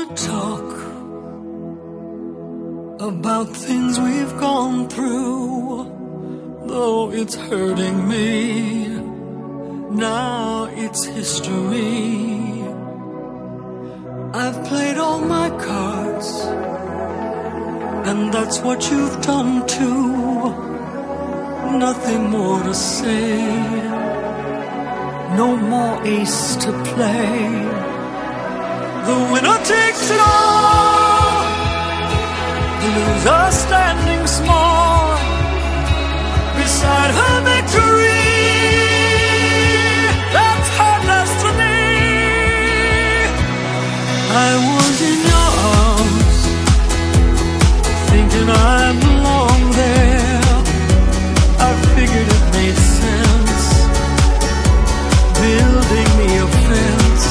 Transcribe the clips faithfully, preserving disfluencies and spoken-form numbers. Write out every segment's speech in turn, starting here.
wanna talk about things we've gone through, though it's hurting me. Now it's history. I've played all my cards, and that's what you've done too. Nothing more to say, no more ace to play. The winner takes it all, the loser standing small beside her victory. That's her destiny. I was in your arms, thinking I belong there. I figured it made sense, building me a fence,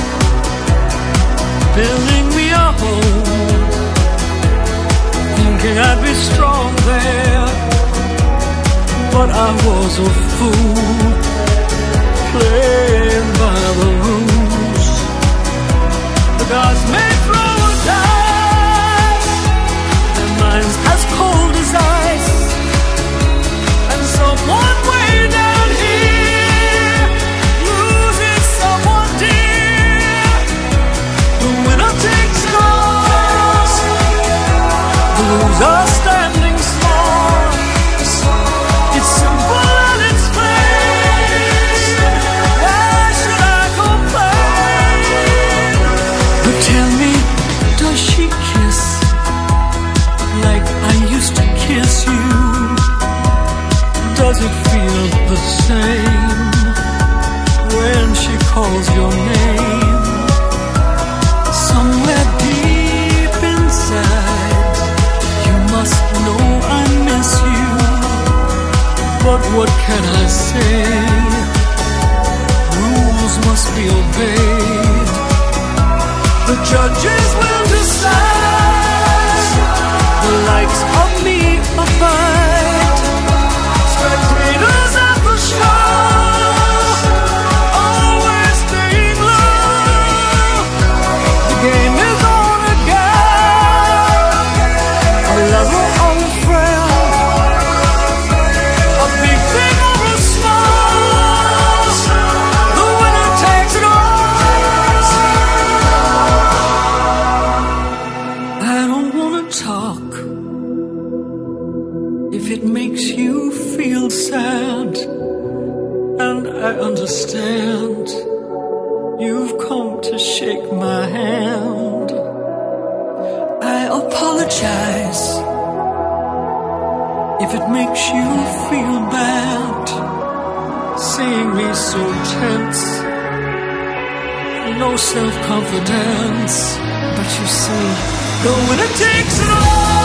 building me a home, thinking I'd be strong there. But I was a fool, playing by the rules. The gods may throw a dice, their minds as cold as ice, and someone way down here loses someone dear. The winner takes it all, the loser standing small. It's simple and it's plain. Why should I complain? But tell me, does she kiss like I used to kiss you? Does it feel the same when she calls your name? Somewhere deep inside, you must know I miss you. But what can I say? Rules must be obeyed. The judges will decide. The likes of me abide. Spectators at the show, always staying low. The game is on again. A lover or a friend, a big thing or a small, the winner takes it all. I don't wanna talk if it makes you feel sad, and I understand. You've come to shake my hand. I apologize if it makes you feel bad, seeing me so tense, no self-confidence. But you see, the winner takes it all.